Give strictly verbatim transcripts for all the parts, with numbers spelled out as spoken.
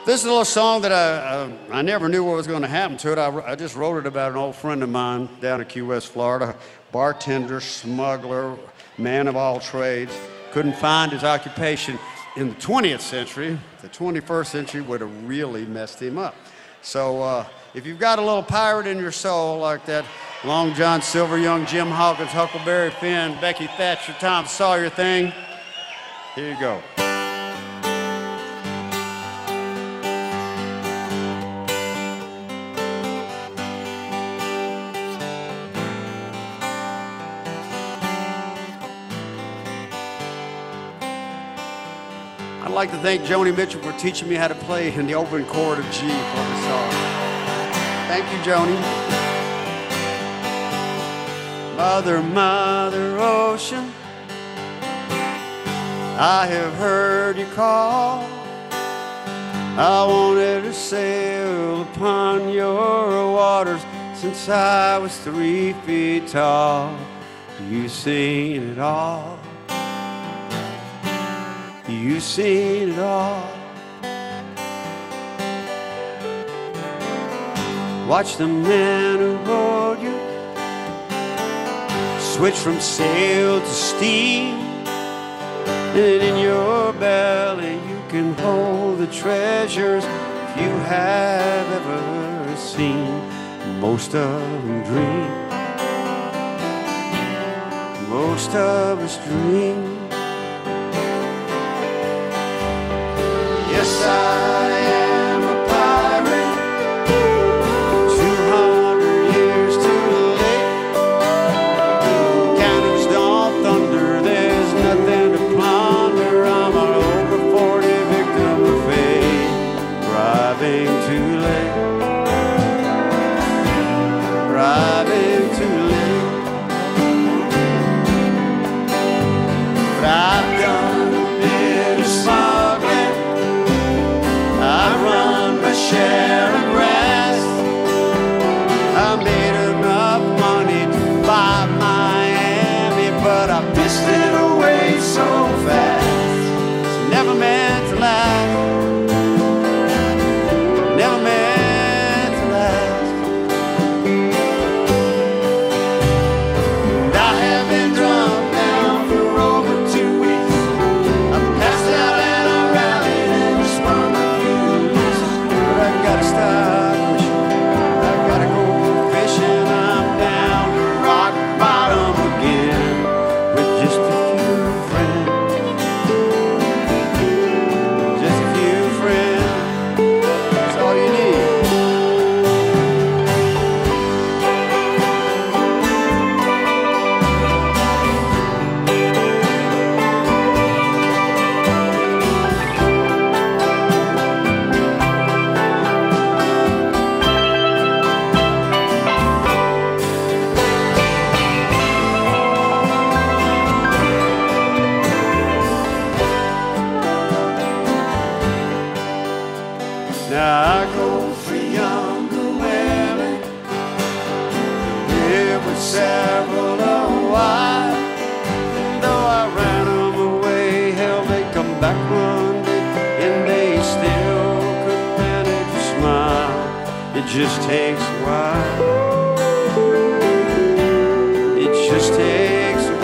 This is a little song that I, I, I never knew what was going to happen to it. I, I just wrote it about an old friend of mine down in Key West, Florida. Bartender, smuggler, man of all trades. Couldn't find his occupation in the twentieth century. The twenty-first century would have really messed him up. So uh, if you've got a little pirate in your soul like that, Long John Silver, young Jim Hawkins, Huckleberry Finn, Becky Thatcher, Tom Sawyer thing, here you go. I'd like to thank Joni Mitchell for teaching me how to play in the open chord of G for the song. Thank you, Joni. Mother, Mother Ocean, I have heard you call. I wanted to sail upon your waters since I was three feet tall. You've seen it all. You've seen it all. Watch the man who rode you switch from sail to steam, and in your belly you can hold the treasures you have ever seen. Most of them dream, most of us dream. Yes, I am a pirate, two hundred years too late. Cannons don't thunder, there's nothing to plunder. I'm an over forty victim of fate, arriving too late, arriving too late. But I've done a bit of smuggling, share of rest. I made enough money to buy Miami, but I pissed it away so fast. It's never meant to last, never meant to last. And I have been drunk now for over two weeks. I passed out and I rallied and just spun a few leaves. I gotta stop wishing, I gotta go fishing. I'm down to rock bottom again with just a few friends, just a few friends, that's all you need. Now I go for younger women, live with several a while. And though I ran them away, hell, they come back one day and they still could manage to smile. It just takes a while, it just takes a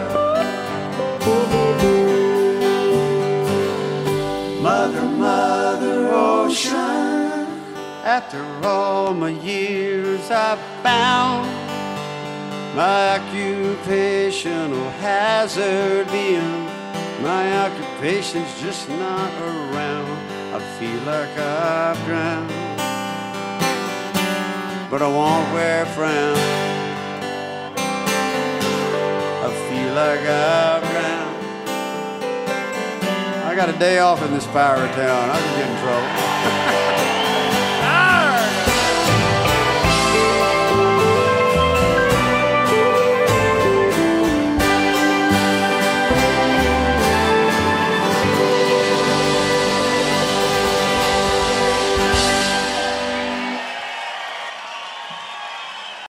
while. Mother, Mother Ocean, after all my years I've found my occupational hazard being my occupation's just not around. I feel like I've drowned, but I won't wear a frown. I feel like I've drowned. I got a day off in this pirate town. I could get in trouble.